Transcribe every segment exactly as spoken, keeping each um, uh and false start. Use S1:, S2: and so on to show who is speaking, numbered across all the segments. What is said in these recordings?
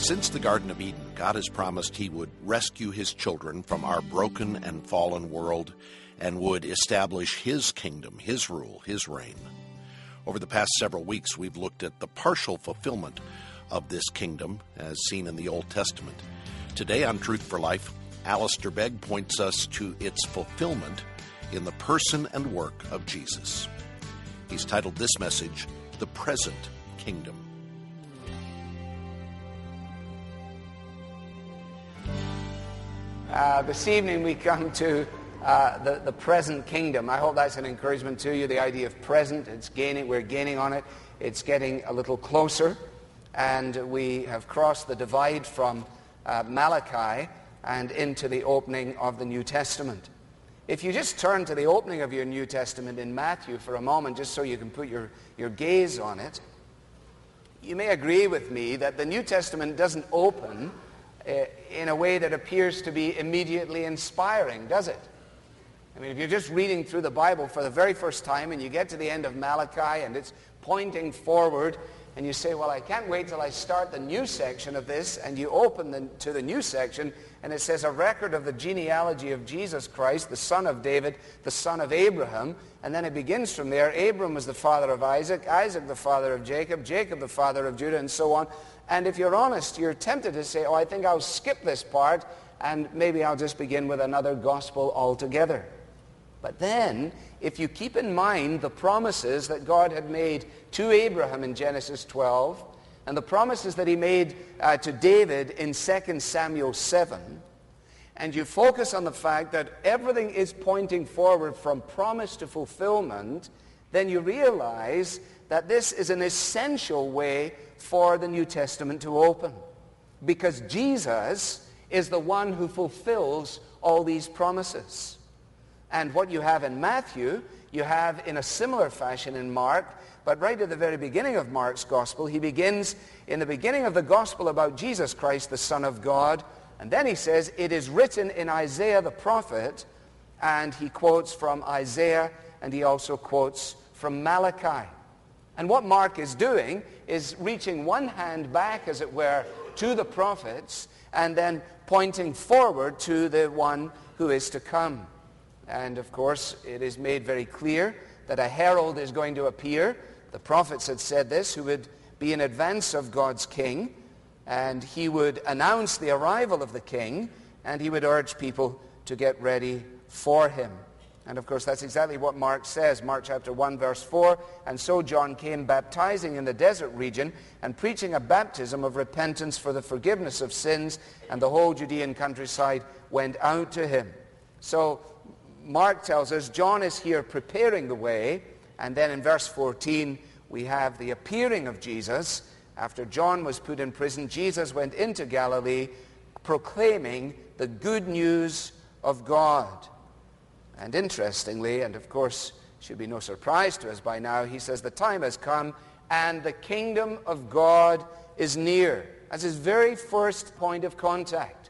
S1: Since the Garden of Eden, God has promised he would rescue his children from our broken and fallen world and would establish his kingdom, his rule, his reign. Over the past several weeks, we've looked at the partial fulfillment of this kingdom as seen in the Old Testament. Today on Truth for Life, Alistair Begg points us to its fulfillment in the person and work of Jesus. He's titled this message, The Present Kingdom.
S2: Uh, this evening we come to uh, the, the present kingdom. I hope that's an encouragement to you. The idea of present, it's gaining, we're gaining on it. It's getting a little closer. And we have crossed the divide from uh, Malachi and into the opening of the New Testament. If you just turn to the opening of your New Testament in Matthew for a moment, just so you can put your, your gaze on it, you may agree with me that the New Testament doesn't open uh, in a way that appears to be immediately inspiring, does it? I mean, if you're just reading through the Bible for the very first time and you get to the end of Malachi and it's pointing forward, and you say, well, I can't wait till I start the new section of this, and you open the, to the new section, and it says a record of the genealogy of Jesus Christ, the son of David, the son of Abraham, and then it begins from there. Abram was the father of Isaac, Isaac the father of Jacob, Jacob the father of Judah, and so on. And if you're honest, you're tempted to say, oh, I think I'll skip this part, and maybe I'll just begin with another gospel altogether. But then, if you keep in mind the promises that God had made to Abraham in Genesis twelve, and the promises that he made uh, to David in Second Samuel seven, and you focus on the fact that everything is pointing forward from promise to fulfillment, then you realize that this is an essential way for the New Testament to open. Because Jesus is the one who fulfills all these promises. And what you have in Matthew, you have in a similar fashion in Mark, but right at the very beginning of Mark's gospel, he begins in the beginning of the gospel about Jesus Christ, the Son of God, and then he says, it is written in Isaiah the prophet, and he quotes from Isaiah, and he also quotes from Malachi. And what Mark is doing is reaching one hand back, as it were, to the prophets, and then pointing forward to the one who is to come. And of course, it is made very clear that a herald is going to appear. The prophets had said this, who would be in advance of God's king, and he would announce the arrival of the king, and he would urge people to get ready for him. And of course, that's exactly what Mark says. Mark chapter one, verse four, and so John came baptizing in the desert region and preaching a baptism of repentance for the forgiveness of sins, and the whole Judean countryside went out to him. So Mark tells us John is here preparing the way, and then in verse fourteen we have the appearing of Jesus. After John was put in prison, Jesus went into Galilee proclaiming the good news of God. And interestingly, and of course should be no surprise to us by now, he says the time has come and the kingdom of God is near. That's his very first point of contact.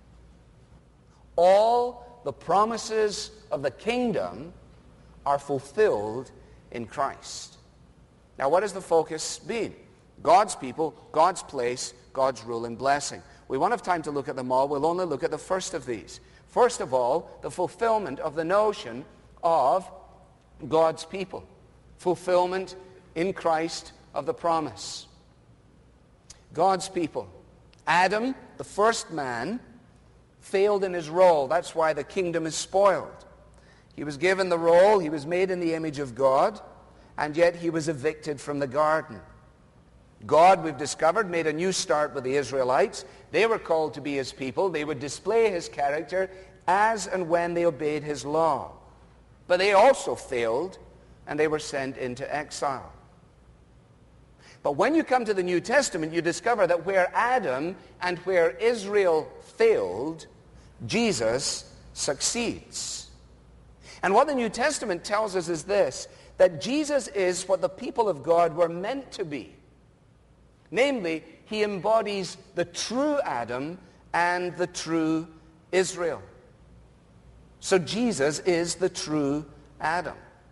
S2: All the promises of the kingdom are fulfilled in Christ. Now, what has the focus been? God's people, God's place, God's rule and blessing. We won't have time to look at them all. We'll only look at the first of these. First of all, the fulfillment of the notion of God's people. Fulfillment in Christ of the promise. God's people. Adam, the first man, failed in his role. That's why the kingdom is spoiled. He was given the role, he was made in the image of God, and yet he was evicted from the garden. God, we've discovered, made a new start with the Israelites. They were called to be his people. They would display his character as and when they obeyed his law. But they also failed, and they were sent into exile. But when you come to the New Testament, you discover that where Adam and where Israel failed, Jesus succeeds. And what the New Testament tells us is this, that Jesus is what the people of God were meant to be. Namely, he embodies the true Adam and the true Israel. So Jesus is the true Adam.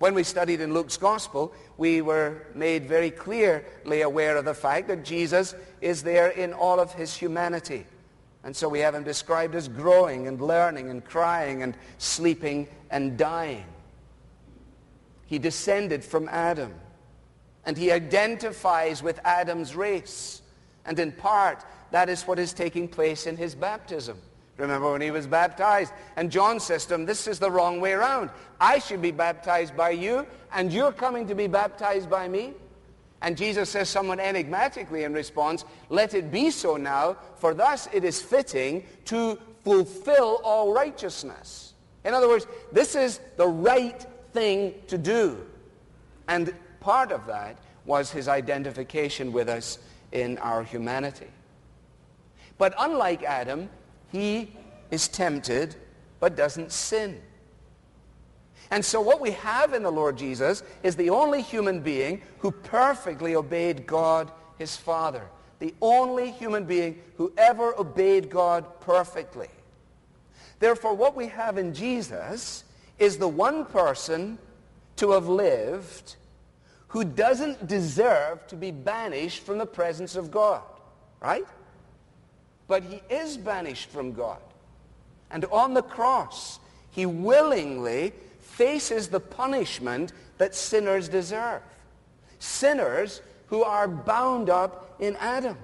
S2: When we studied in Luke's Gospel, we were made very clearly aware of the fact that Jesus is there in all of his humanity. And so we have him described as growing and learning and crying and sleeping and dying. He descended from Adam, and he identifies with Adam's race. And in part, that is what is taking place in his baptism. Remember when he was baptized, and John says to him, this is the wrong way around. I should be baptized by you, and you're coming to be baptized by me? And Jesus says somewhat enigmatically in response, let it be so now, for thus it is fitting to fulfill all righteousness. In other words, this is the right thing to do. And part of that was his identification with us in our humanity. But unlike Adam, he is tempted but doesn't sin. And so what we have in the Lord Jesus is the only human being who perfectly obeyed God, his Father. The only human being who ever obeyed God perfectly. Therefore, what we have in Jesus is the one person to have lived who doesn't deserve to be banished from the presence of God. Right? But he is banished from God. And on the cross, he willingly faces the punishment that sinners deserve. Sinners who are bound up in Adam.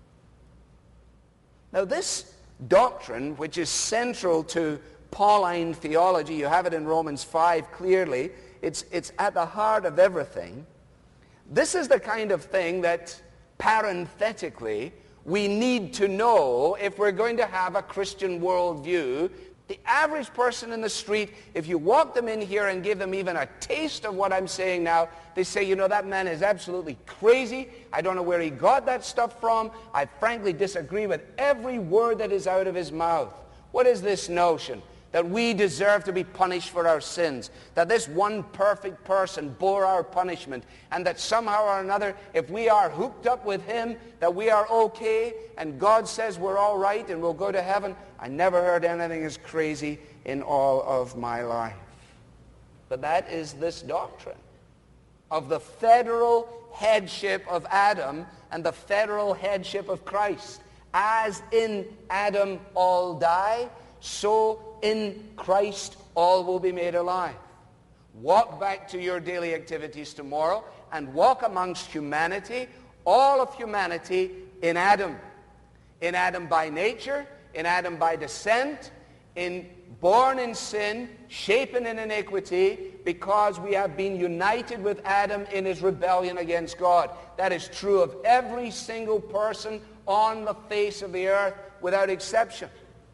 S2: Now this doctrine, which is central to Pauline theology, you have it in Romans five clearly, it's, it's at the heart of everything. This is the kind of thing that parenthetically we need to know if we're going to have a Christian worldview. The average person in the street, if you walk them in here and give them even a taste of what I'm saying now, they say, you know, that man is absolutely crazy. I don't know where he got that stuff from. I frankly disagree with every word that is out of his mouth. What is this notion? That we deserve to be punished for our sins, that this one perfect person bore our punishment, and that somehow or another, if we are hooked up with him, that we are okay, and God says we're all right and we'll go to heaven. I never heard anything as crazy in all of my life. But that is this doctrine of the federal headship of Adam and the federal headship of Christ. As in Adam all die, so in Christ all will be made alive. Walk back to your daily activities tomorrow and walk amongst humanity, all of humanity in Adam. In Adam by nature, in Adam by descent, in born in sin, shapen in iniquity, because we have been united with Adam in his rebellion against God. That is true of every single person on the face of the earth without exception.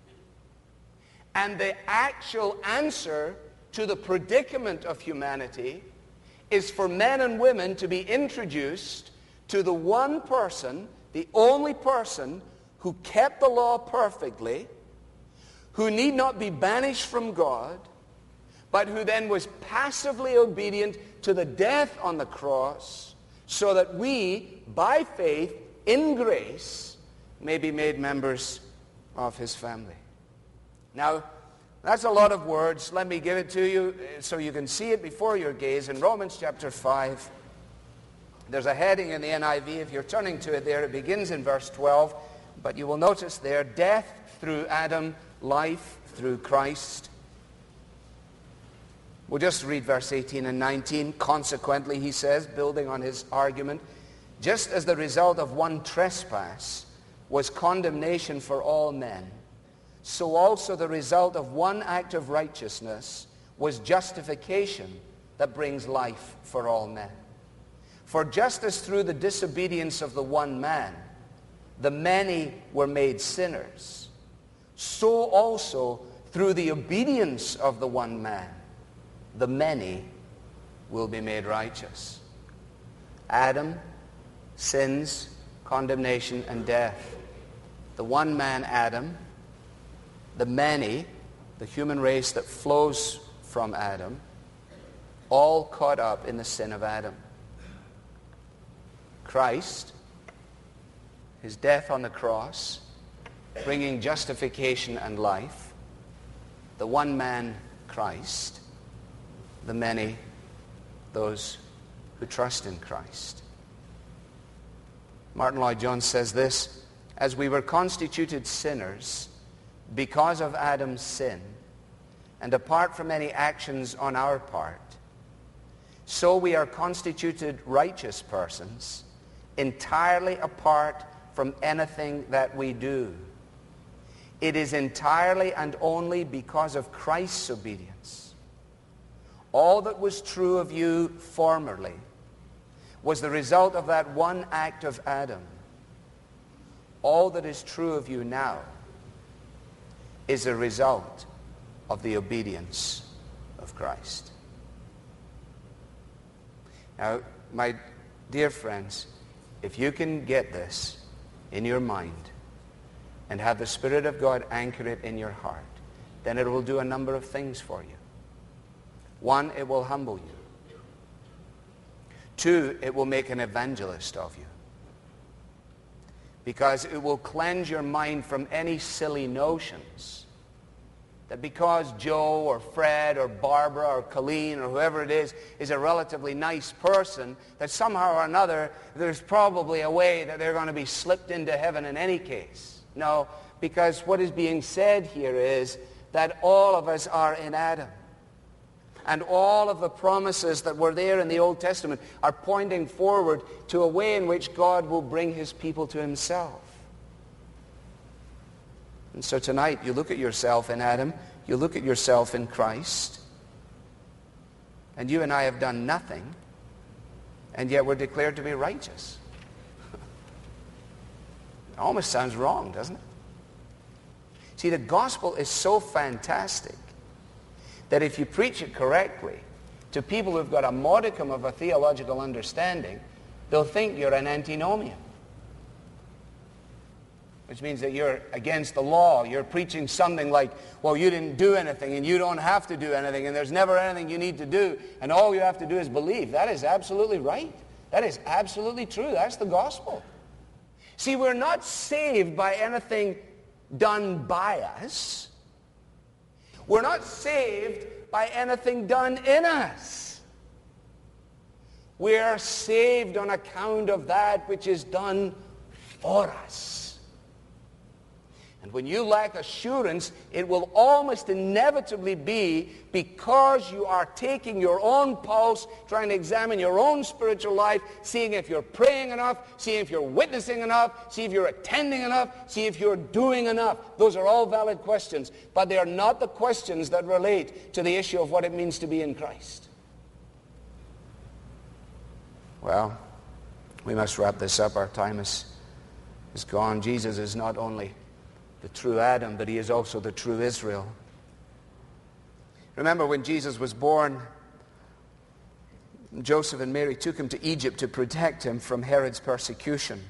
S2: And the actual answer to the predicament of humanity is for men and women to be introduced to the one person, the only person who kept the law perfectly, who need not be banished from God, but who then was passively obedient to the death on the cross, so that we, by faith, in grace, may be made members of his family. Now, that's a lot of words. Let me give it to you so you can see it before your gaze. In Romans chapter five, there's a heading in the N I V. If you're turning to it there, it begins in verse twelve. But you will notice there, death through Adam, life through Christ. We'll just read verse eighteen and nineteen. Consequently, he says, building on his argument, just as the result of one trespass was condemnation for all men, so also the result of one act of righteousness was justification that brings life for all men. For just as through the disobedience of the one man, the many were made sinners, so also through the obedience of the one man, the many will be made righteous. Adam, sins, condemnation, and death. The one man, Adam, the many, the human race that flows from Adam, all caught up in the sin of Adam. Christ, his death on the cross, bringing justification and life. The one man, Christ, the many, those who trust in Christ. Martin Lloyd-Jones says this: as we were constituted sinners because of Adam's sin, and apart from any actions on our part, so we are constituted righteous persons entirely apart from anything that we do. It is entirely and only because of Christ's obedience. All that was true of you formerly was the result of that one act of Adam. All that is true of you now is a result of the obedience of Christ. Now, my dear friends, if you can get this in your mind and have the Spirit of God anchor it in your heart, then it will do a number of things for you. One, it will humble you. Two, it will make an evangelist of you, because it will cleanse your mind from any silly notions that because Joe or Fred or Barbara or Colleen or whoever it is is a relatively nice person, that somehow or another there's probably a way that they're going to be slipped into heaven in any case. No, because what is being said here is that all of us are in Adam. And all of the promises that were there in the Old Testament are pointing forward to a way in which God will bring his people to himself. And so tonight, you look at yourself in Adam, you look at yourself in Christ, and you and I have done nothing, and yet we're declared to be righteous. It almost sounds wrong, doesn't it? See, the gospel is so fantastic that if you preach it correctly to people who've got a modicum of a theological understanding, they'll think you're an antinomian, which means that you're against the law. You're preaching something like, well, you didn't do anything, and you don't have to do anything, and there's never anything you need to do, and all you have to do is believe. That is absolutely right. That is absolutely true. That's the gospel. See, we're not saved by anything done by us. We're not saved by anything done in us. We are saved on account of that which is done for us. And when you lack assurance, it will almost inevitably be because you are taking your own pulse, trying to examine your own spiritual life, seeing if you're praying enough, seeing if you're witnessing enough, see if you're attending enough, see if you're doing enough. Those are all valid questions, but they are not the questions that relate to the issue of what it means to be in Christ. Well, we must wrap this up. Our time is, is gone. Jesus is not only the true Adam, but he is also the true Israel. Remember when Jesus was born, Joseph and Mary took him to Egypt to protect him from Herod's persecution.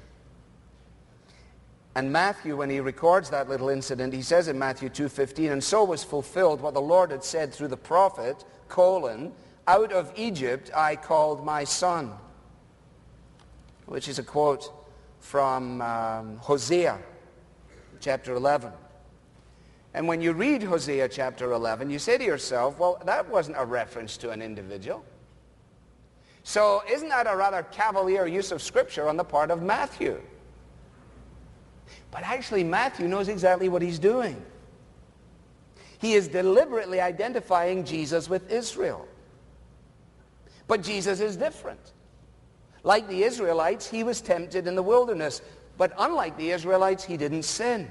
S2: And Matthew, when he records that little incident, he says in Matthew two fifteen, and so was fulfilled what the Lord had said through the prophet, colon, out of Egypt I called my son, which is a quote from um, Hosea chapter eleven. And when you read Hosea chapter eleven, you say to yourself, well, that wasn't a reference to an individual. So isn't that a rather cavalier use of Scripture on the part of Matthew? But actually, Matthew knows exactly what he's doing. He is deliberately identifying Jesus with Israel. But Jesus is different. Like the Israelites, he was tempted in the wilderness. But unlike the Israelites, he didn't sin.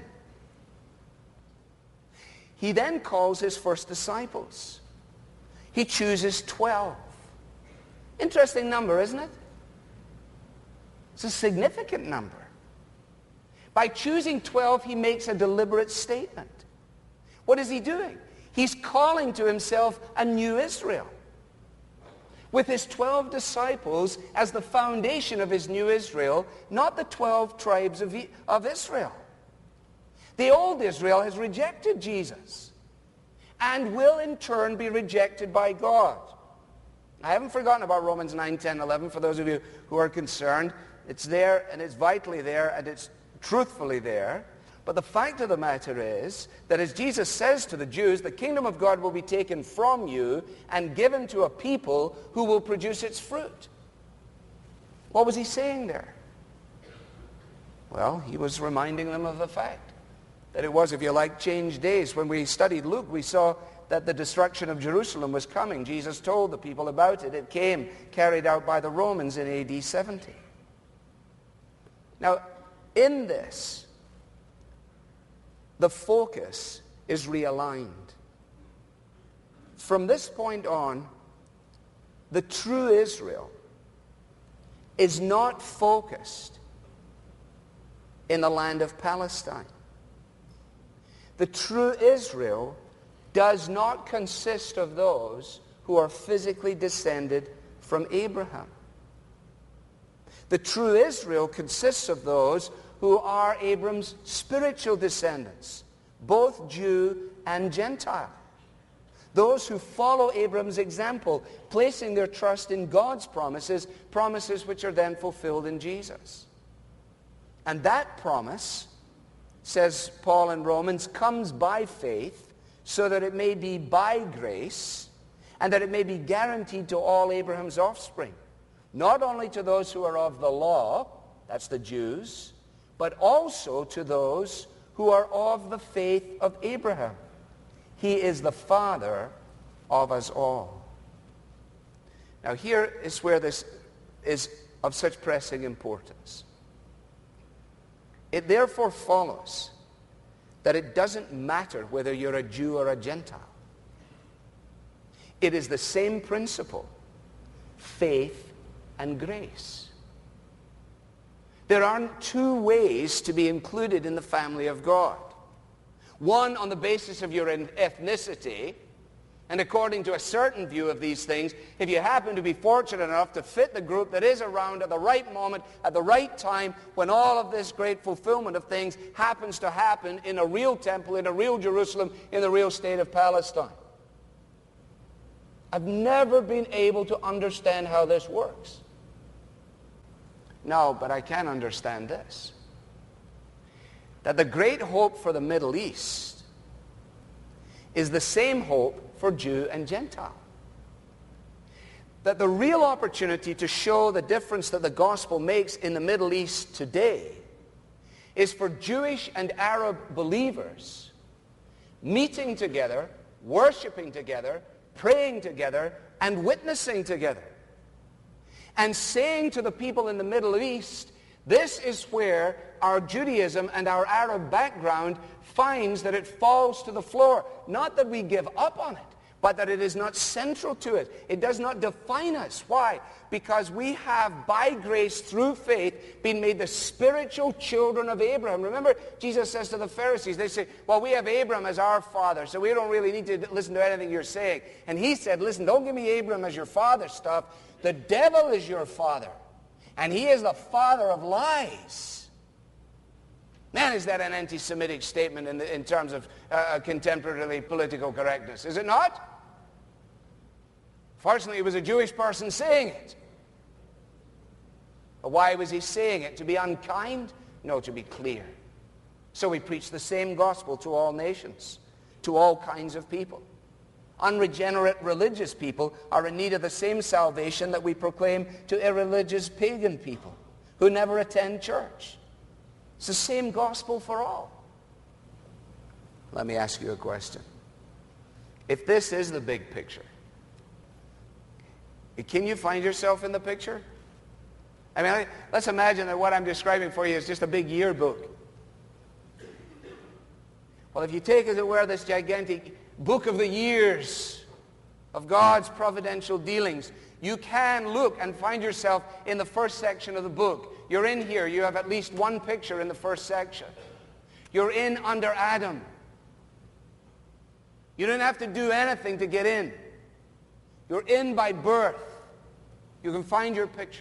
S2: He then calls his first disciples. He chooses twelve. Interesting number, isn't it? It's a significant number. By choosing twelve, he makes a deliberate statement. What is he doing? He's calling to himself a new Israel, with his twelve disciples as the foundation of his new Israel, not the twelve tribes of, of Israel. The old Israel has rejected Jesus and will in turn be rejected by God. I haven't forgotten about Romans nine, ten, eleven for those of you who are concerned. It's there, and it's vitally there, and it's truthfully there. But the fact of the matter is that as Jesus says to the Jews, the kingdom of God will be taken from you and given to a people who will produce its fruit. What was he saying there? Well, he was reminding them of the fact that it was, if you like, change days. When we studied Luke, we saw that the destruction of Jerusalem was coming. Jesus told the people about it. It came, carried out by the Romans in A D seventy. Now, in this, the focus is realigned. From this point on, the true Israel is not focused in the land of Palestine. The true Israel does not consist of those who are physically descended from Abraham. The true Israel consists of those who are Abram's spiritual descendants, both Jew and Gentile. Those who follow Abram's example, placing their trust in God's promises, promises which are then fulfilled in Jesus. And that promise, says Paul in Romans, comes by faith, so that it may be by grace, and that it may be guaranteed to all Abraham's offspring. Not only to those who are of the law, that's the Jews, but also to those who are of the faith of Abraham. He is the father of us all. Now here is where this is of such pressing importance. It therefore follows that it doesn't matter whether you're a Jew or a Gentile. It is the same principle, faith and grace. There aren't two ways to be included in the family of God. One on the basis of your ethnicity, and according to a certain view of these things, if you happen to be fortunate enough to fit the group that is around at the right moment, at the right time, when all of this great fulfillment of things happens to happen in a real temple, in a real Jerusalem, in the real state of Palestine. I've never been able to understand how this works. No, but I can understand this. That the great hope for the Middle East is the same hope for Jew and Gentile. That the real opportunity to show the difference that the gospel makes in the Middle East today is for Jewish and Arab believers meeting together, worshiping together, praying together, and witnessing together. And saying to the people in the Middle East, this is where our Judaism and our Arab background finds that it falls to the floor. Not that we give up on it, but that it is not central to it. It does not define us. Why? Because we have, by grace, through faith, been made the spiritual children of Abraham. Remember, Jesus says to the Pharisees, they say, well, we have Abraham as our father, so we don't really need to listen to anything you're saying. And he said, listen, don't give me Abraham as your father stuff. The devil is your father, and he is the father of lies. Man, is that an anti-Semitic statement in, the, in terms of uh, contemporary political correctness? Is it not? Fortunately, it was a Jewish person saying it. But why was he saying it? To be unkind? No, to be clear. So we preach the same gospel to all nations, to all kinds of people. Unregenerate religious people are in need of the same salvation that we proclaim to irreligious pagan people who never attend church. It's the same gospel for all. Let me ask you a question. If this is the big picture, can you find yourself in the picture? I mean, let's imagine that what I'm describing for you is just a big yearbook. Well, if you take, as it were, this gigantic book of the years of God's providential dealings, you can look and find yourself in the first section of the book. You're in here. You have at least one picture in the first section. You're in under Adam. You didn't have to do anything to get in. You're in by birth. You can find your picture.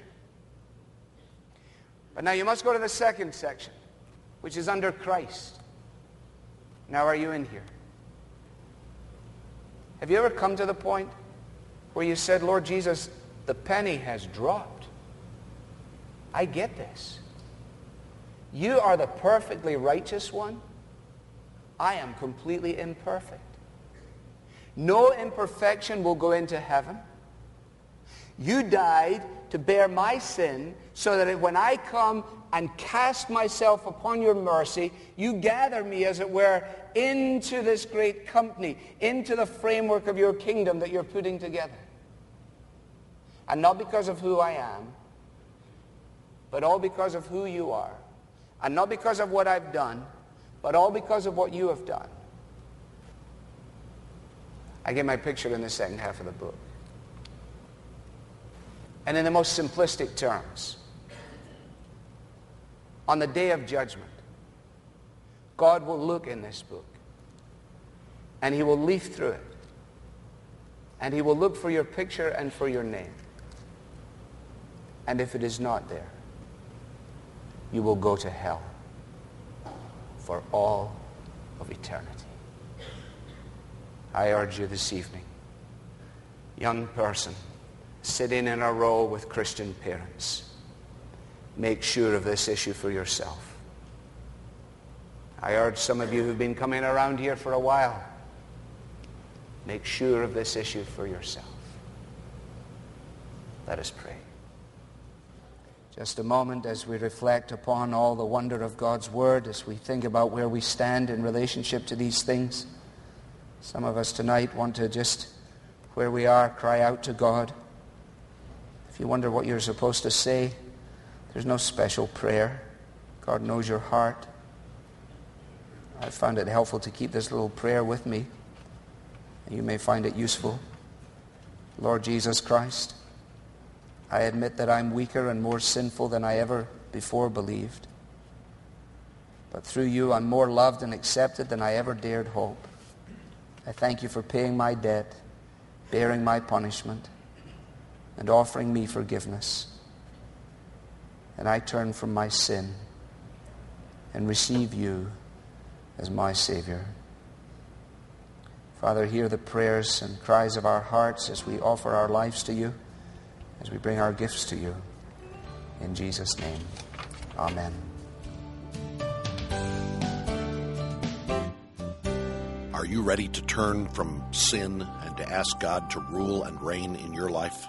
S2: But now you must go to the second section, which is under Christ. Now are you in here? Have you ever come to the point where you said, Lord Jesus, the penny has dropped. I get this. You are the perfectly righteous one. I am completely imperfect. No imperfection will go into heaven. You died to bear my sin so that when I come and cast myself upon your mercy, you gather me, as it were, into this great company, into the framework of your kingdom that you're putting together. And not because of who I am, but all because of who you are. And not because of what I've done, but all because of what you have done. I get my picture in the second half of the book. And in the most simplistic terms, on the day of judgment, God will look in this book and he will leaf through it and he will look for your picture and for your name. And if it is not there, you will go to hell for all of eternity. I urge you this evening, young person, sitting in a row with Christian parents, make sure of this issue for yourself. I urge some of you who've been coming around here for a while, make sure of this issue for yourself. Let us pray. Just a moment as we reflect upon all the wonder of God's Word, as we think about where we stand in relationship to these things. Some of us tonight want to just, where we are, cry out to God. If you wonder what you're supposed to say, there's no special prayer. God knows your heart. I found it helpful to keep this little prayer with me. And you may find it useful. Lord Jesus Christ, I admit that I'm weaker and more sinful than I ever before believed. But through you, I'm more loved and accepted than I ever dared hope. I thank you for paying my debt, bearing my punishment, and offering me forgiveness. And I turn from my sin and receive you as my Savior. Father, hear the prayers and cries of our hearts as we offer our lives to you, as we bring our gifts to you. In Jesus' name, amen.
S1: Are you ready to turn from sin and to ask God to rule and reign in your life?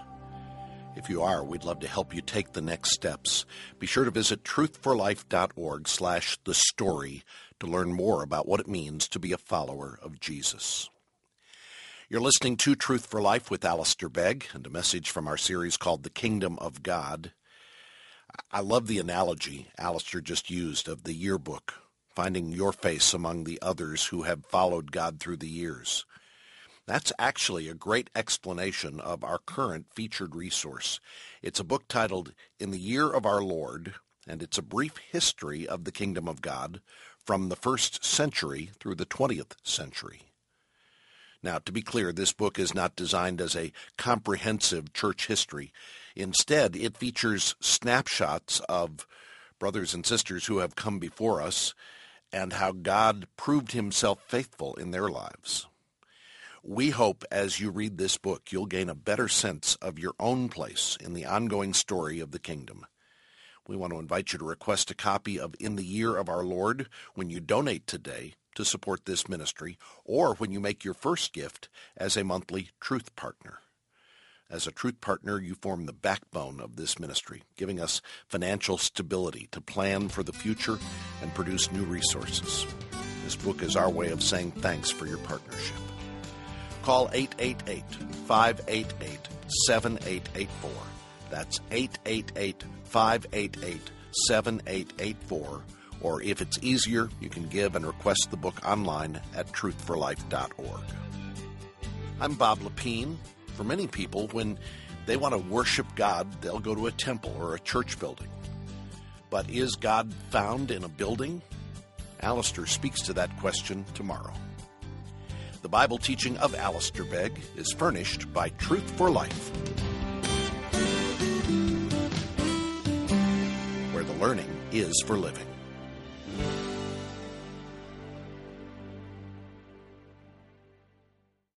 S1: If you are, we'd love to help you take the next steps. Be sure to visit truthforlife.org slash the story to learn more about what it means to be a follower of Jesus. You're listening to Truth for Life with Alistair Begg, and a message from our series called The Kingdom of God. I love the analogy Alistair just used of the yearbook, finding your face among the others who have followed God through the years. That's actually a great explanation of our current featured resource. It's a book titled In the Year of Our Lord, and it's a brief history of the Kingdom of God from the first century through the twentieth century. Now, to be clear, this book is not designed as a comprehensive church history. Instead, it features snapshots of brothers and sisters who have come before us and how God proved himself faithful in their lives. We hope as you read this book, you'll gain a better sense of your own place in the ongoing story of the kingdom. We want to invite you to request a copy of In the Year of Our Lord when you donate today to support this ministry, or when you make your first gift as a monthly Truth Partner. As a Truth Partner, you form the backbone of this ministry, giving us financial stability to plan for the future and produce new resources. This book is our way of saying thanks for your partnership. Call eight eight eight, five eight eight, seven eight eight four. That's eight eight eight, five eight eight, seven eight eight four. Or if it's easier, you can give and request the book online at truth for life dot org. I'm Bob Lepine. For many people, when they want to worship God, they'll go to a temple or a church building. But is God found in a building? Alistair speaks to that question tomorrow. The Bible teaching of Alistair Begg is furnished by Truth for Life, where the learning is for living.